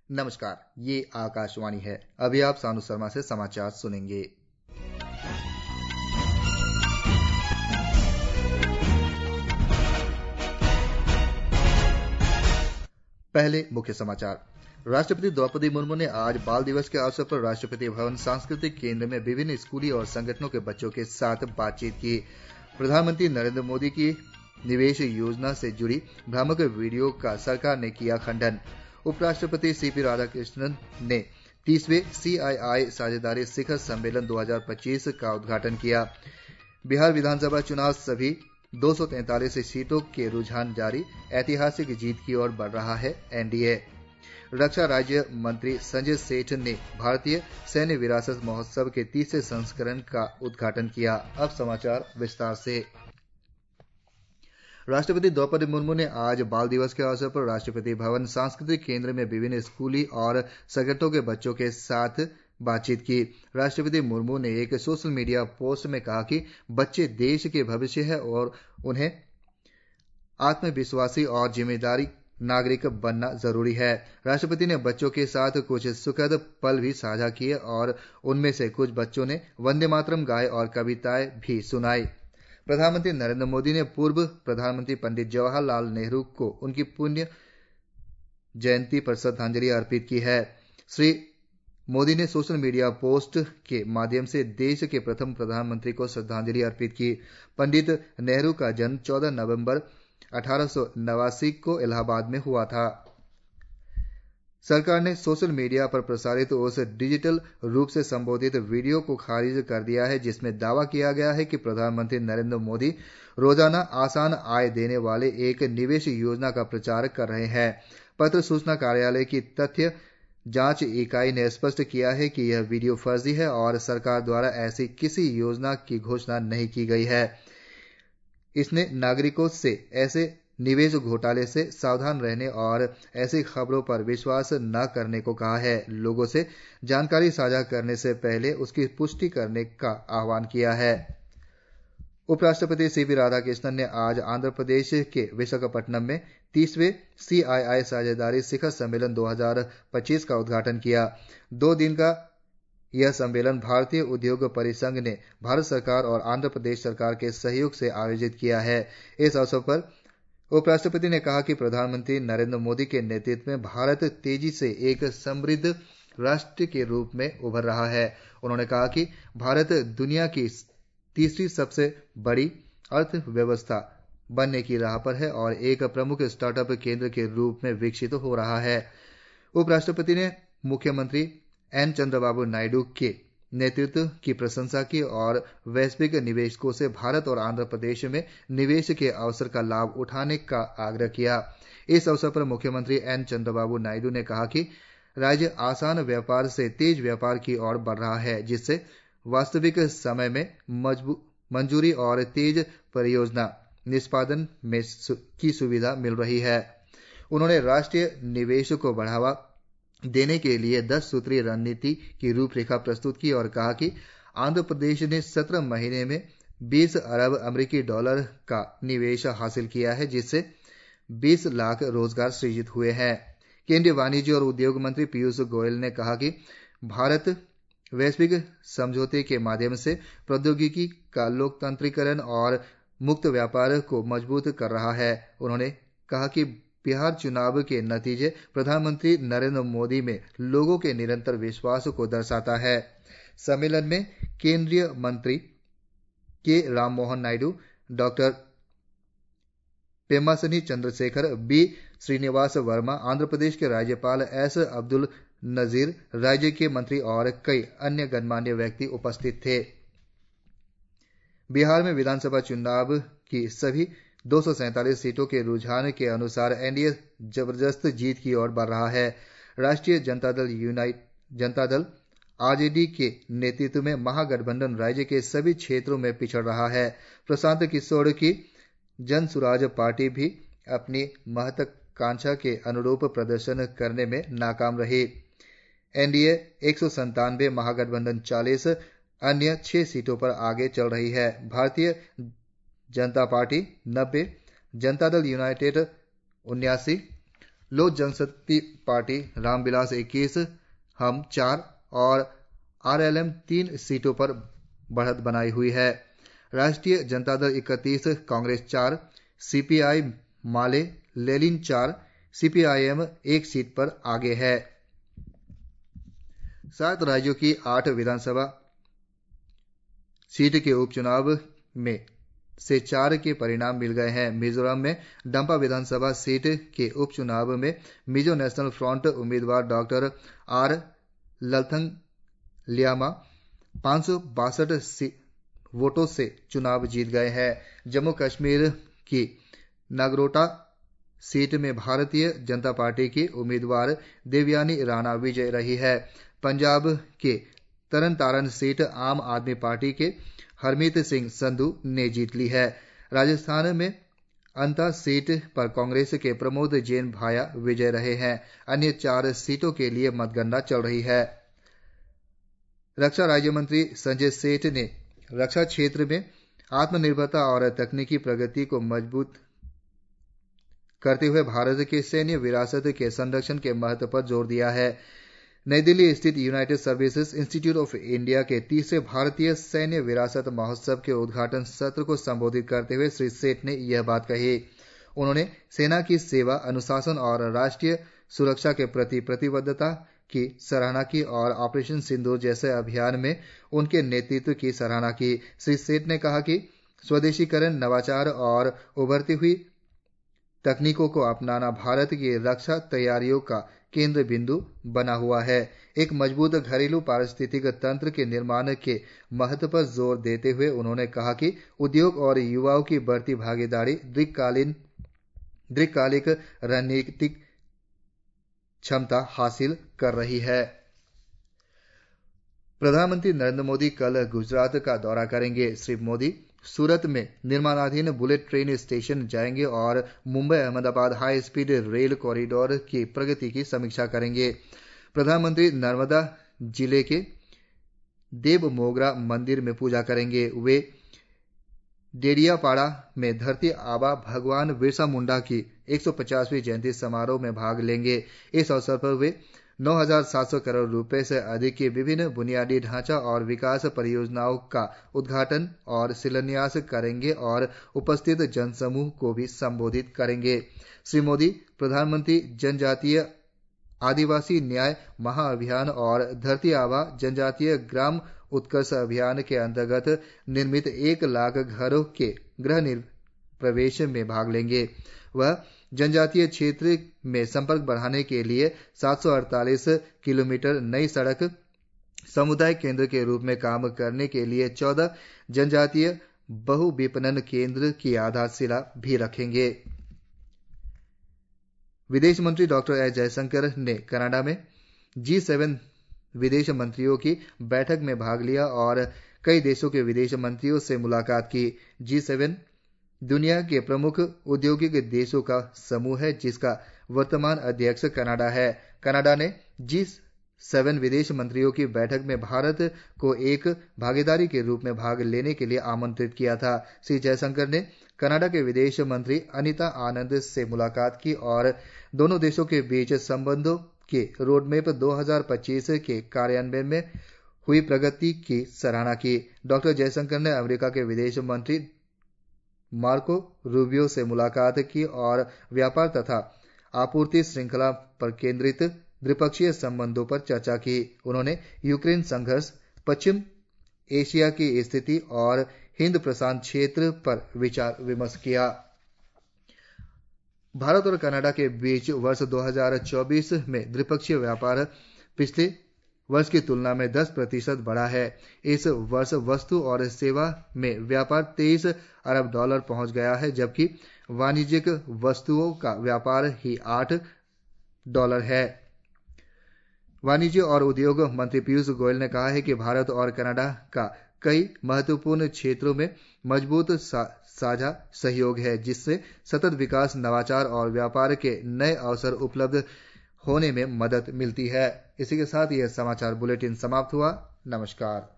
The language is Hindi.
नमस्कार, ये आकाशवाणी है। अभी आप सानू शर्मा से समाचार सुनेंगे। पहले मुख्य समाचार। राष्ट्रपति द्रौपदी मुर्मू ने आज बाल दिवस के अवसर पर राष्ट्रपति भवन सांस्कृतिक केंद्र में विभिन्न स्कूली और संगठनों के बच्चों के साथ बातचीत की। प्रधानमंत्री नरेंद्र मोदी की निवेश योजना से जुड़ी भ्रामक वीडियो का सरकार ने किया खंडन। उपराष्ट्रपति सीपी राधाकृष्णन ने 30वें CII साझेदारी शिखर सम्मेलन 2025 का उद्घाटन किया। बिहार विधानसभा चुनाव सभी 243 सीटों के रुझान जारी, ऐतिहासिक जीत की ओर बढ़ रहा है NDA। रक्षा राज्य मंत्री संजय सेठ ने भारतीय सैन्य विरासत महोत्सव के 30वें संस्करण का उद्घाटन किया। अब समाचार विस्तार से। राष्ट्रपति द्रौपदी मुर्मू ने आज बाल दिवस के अवसर पर राष्ट्रपति भवन सांस्कृतिक केंद्र में विभिन्न स्कूली और संगठनों के बच्चों के साथ बातचीत की। राष्ट्रपति मुर्मू ने एक सोशल मीडिया पोस्ट में कहा कि बच्चे देश के भविष्य हैं और उन्हें आत्मविश्वासी और जिम्मेदार नागरिक बनना जरूरी है। राष्ट्रपति ने बच्चों के साथ कुछ सुखद पल भी साझा किए और उनमें से कुछ बच्चों ने वंदे मातरम गाए और कविताएं भी सुनाई। प्रधानमंत्री नरेंद्र मोदी ने पूर्व प्रधानमंत्री पंडित जवाहरलाल नेहरू को उनकी पुण्य जयंती पर श्रद्धांजलि अर्पित की है। श्री मोदी ने सोशल मीडिया पोस्ट के माध्यम से देश के प्रथम प्रधानमंत्री को श्रद्धांजलि अर्पित की। पंडित नेहरू का जन्म 14 नवंबर 1889 को इलाहाबाद में हुआ था। सरकार ने सोशल मीडिया पर प्रसारित उस डिजिटल रूप से संबोधित वीडियो को खारिज कर दिया है जिसमें दावा किया गया है कि प्रधानमंत्री नरेंद्र मोदी रोजाना आसान आय देने वाले एक निवेश योजना का प्रचार कर रहे हैं। पत्र सूचना कार्यालय की तथ्य जांच इकाई ने स्पष्ट किया है कि यह वीडियो फर्जी है और सरकार द्वारा ऐसी किसी योजना की घोषणा नहीं की गई है। इसने नागरिकों से ऐसे निवेश घोटाले से सावधान रहने और ऐसी खबरों पर विश्वास न करने को कहा है। लोगों से जानकारी साझा करने से पहले उसकी पुष्टि करने का आह्वान किया है। उपराष्ट्रपति सीपी राधाकृष्णन ने आज आंध्र प्रदेश के विशाखापट्टनम में 30वें CII साझेदारी शिखर सम्मेलन 2025 का उद्घाटन किया। 2 दिन का यह सम्मेलन भारतीय उद्योग परिसंघ ने भारत सरकार और आंध्र प्रदेश सरकार के सहयोग से आयोजित किया है। इस अवसर पर उपराष्ट्रपति ने कहा कि प्रधानमंत्री नरेंद्र मोदी के नेतृत्व में भारत तेजी से एक समृद्ध राष्ट्र के रूप में उभर रहा है। उन्होंने कहा कि भारत दुनिया की तीसरी सबसे बड़ी अर्थव्यवस्था बनने की राह पर है और एक प्रमुख स्टार्टअप केंद्र के रूप में विकसित हो रहा है। उपराष्ट्रपति ने मुख्यमंत्री N चंद्रबाबू नायडू के नेतृत्व की प्रशंसा की और वैश्विक निवेशकों से भारत और आंध्र प्रदेश में निवेश के अवसर का लाभ उठाने का आग्रह किया। इस अवसर पर मुख्यमंत्री N चंद्रबाबू नायडू ने कहा कि राज्य आसान व्यापार से तेज व्यापार की ओर बढ़ रहा है जिससे वास्तविक समय में मंजूरी और तेज परियोजना निष्पादन में की सुविधा मिल रही है। उन्होंने राष्ट्रीय निवेश को बढ़ावा देने के लिए 10 सूत्रीय रणनीति की रूपरेखा प्रस्तुत की और कहा कि आंध्र प्रदेश ने 17 महीने में 20 अरब अमेरिकी डॉलर का निवेश हासिल किया है जिससे 20 लाख रोजगार सृजित हुए हैं। केंद्रीय वाणिज्य और उद्योग मंत्री पीयूष गोयल ने कहा कि भारत वैश्विक समझौते के माध्यम से प्रौद्योगिकी का लोकतांत्रिकरण और मुक्त व्यापार को मजबूत कर रहा है। उन्होंने कहा कि बिहार चुनाव के नतीजे प्रधानमंत्री नरेंद्र मोदी में लोगों के निरंतर विश्वास को दर्शाता है। सम्मेलन में केंद्रीय मंत्री के राममोहन नायडू, डॉक्टर पेम्मासानी चंद्रशेखर, B श्रीनिवास वर्मा, आंध्र प्रदेश के राज्यपाल S अब्दुल नजीर, राज्य के मंत्री और कई अन्य गणमान्य व्यक्ति उपस्थित थे। बिहार में विधानसभा चुनाव की सभी 247 सीटों के रुझान के अनुसार NDA जबरदस्त जीत की ओर बढ़ रहा है। राष्ट्रीय जनता दल RJD के नेतृत्व में महागठबंधन राज्य के सभी क्षेत्रों में पिछड़ रहा है। प्रशांत किशोर की जन सुराज पार्टी भी अपनी महत्वाकांक्षा के अनुरूप प्रदर्शन करने में नाकाम रही। NDA 197, महागठबंधन 40, अन्य 6 सीटों पर आगे चल रही है। भारतीय जनता पार्टी 90, जनता दल यूनाइटेड 79, लोक जनशक्ति पार्टी रामविलास 21, हम 4 और आरएलएम 3 सीटों पर बढ़त बनाई हुई है। राष्ट्रीय जनता दल 31, कांग्रेस 4, सीपीआई माले लेलिन 4, सीपीआईएम 1 सीट पर आगे है। 7 राज्यों की 8 विधानसभा सीट के उपचुनाव में से 4 के परिणाम मिल गए हैं। मिजोरम में डम्पा विधानसभा सीट के उपचुनाव में मिजो नेशनल फ्रंट उम्मीदवार डॉ आर लथंगलियामा 562 वोटों से चुनाव जीत गए हैं। जम्मू कश्मीर की नागरोटा सीट में भारतीय जनता पार्टी की उम्मीदवार देवयानी राणा विजयी रही है। पंजाब के तरन सीट आम आदमी पार्टी के हरमीत सिंह संधू ने जीत ली है। राजस्थान में अंता सीट पर कांग्रेस के प्रमोद जैन भाया विजयी रहे हैं। अन्य 4 सीटों के लिए मतगणना चल रही है। रक्षा राज्य मंत्री संजय सेठ ने रक्षा क्षेत्र में आत्मनिर्भरता और तकनीकी प्रगति को मजबूत करते हुए भारत के सैन्य विरासत के संरक्षण के महत्व पर जोर दिया है। नई दिल्ली स्थित united services institute of India के 30वें भारतीय सैन्य विरासत महोत्सव के उद्घाटन सत्र को संबोधित करते हुए श्री सेठ ने यह बात कही। उन्होंने सेना की सेवा, अनुशासन और राष्ट्रीय सुरक्षा के प्रति प्रतिबद्धता की सराहना की और ऑपरेशन सिंदूर जैसे अभियान में उनके नेतृत्व की सराहना की। श्री सेठ ने कहा कि स्वदेशीकरण, नवाचार और उभरती हुई तकनीकों को अपनाना भारत की रक्षा तैयारियों का केंद्र बिंदु बना हुआ है। एक मजबूत घरेलू पारिस्थितिक तंत्र के निर्माण के महत्व पर जोर देते हुए उन्होंने कहा कि उद्योग और युवाओं की बढ़ती भागीदारी दीर्घकालिक रणनीतिक क्षमता हासिल कर रही है। प्रधानमंत्री नरेंद्र मोदी कल गुजरात का दौरा करेंगे। श्री मोदी सूरत में निर्माणाधीन बुलेट ट्रेन स्टेशन जाएंगे और Mumbai Ahmedabad high speed rail corridor की प्रगति की समीक्षा करेंगे। प्रधानमंत्री नर्मदा जिले के देवमोगरा मंदिर में पूजा करेंगे। वे डेडियापाड़ा में धरती आबा भगवान बिरसा मुंडा की 150वीं जयंती समारोह में भाग लेंगे। इस अवसर पर वे 9,700 करोड़ रुपए से अधिक की विभिन्न बुनियादी ढांचा और विकास परियोजनाओं का उद्घाटन और शिलान्यास करेंगे और उपस्थित जनसमूह को भी संबोधित करेंगे। श्री मोदी प्रधानमंत्री जनजातीय आदिवासी न्याय महाअभियान और धरती आबा जनजातीय ग्राम उत्कर्ष अभियान के अंतर्गत निर्मित 1 लाख घरों के गृह प्रवेश में भाग लेंगे। वह जनजातीय क्षेत्र में संपर्क बढ़ाने के लिए 748 किलोमीटर नई सड़क, समुदाय केंद्र के रूप में काम करने के लिए 14 जनजातीय बहु विपणन केंद्र की आधारशिला भी रखेंगे। विदेश मंत्री डॉ एस जयशंकर ने कनाडा में G7 विदेश मंत्रियों की बैठक में भाग लिया और कई देशों के विदेश मंत्रियों से मुलाकात की। G7 दुनिया के प्रमुख औद्योगिक देशों का समूह है जिसका वर्तमान अध्यक्ष कनाडा है। कनाडा ने G7 विदेश मंत्रियों की बैठक में भारत को एक भागीदारी के रूप में भाग लेने के लिए आमंत्रित किया था। श्री जयशंकर ने कनाडा के विदेश मंत्री अनिता आनंद से मुलाकात की और दोनों देशों के बीच संबंधों के रोडमैप 2025 के कार्यान्वयन में हुई प्रगति की सराहना की। डॉ जयशंकर ने अमेरिका के विदेश मंत्री मार्को रूबियो से मुलाकात की और व्यापार तथा आपूर्ति श्रृंखला पर केंद्रित द्विपक्षीय संबंधों पर चर्चा की। उन्होंने यूक्रेन संघर्ष, पश्चिम एशिया की स्थिति और हिंद प्रशांत क्षेत्र पर विचार विमर्श किया। भारत और कनाडा के बीच वर्ष 2024 में द्विपक्षीय व्यापार पिछले वर्ष की तुलना में 10% बढ़ा है। इस वर्ष वस्तु और सेवा में व्यापार $23 अरब पहुंच गया है, जबकि वाणिज्यिक वस्तुओं का व्यापार ही $8 है। वाणिज्य और उद्योग मंत्री पीयूष गोयल ने कहा है कि भारत और कनाडा का कई महत्वपूर्ण क्षेत्रों में मजबूत साझा सहयोग है, जिससे सतत विकास, नवाचार और व्यापार के नए अवसर उपलब्ध होने में मदद मिलती है। इसी के साथ यह समाचार बुलेटिन समाप्त हुआ। नमस्कार।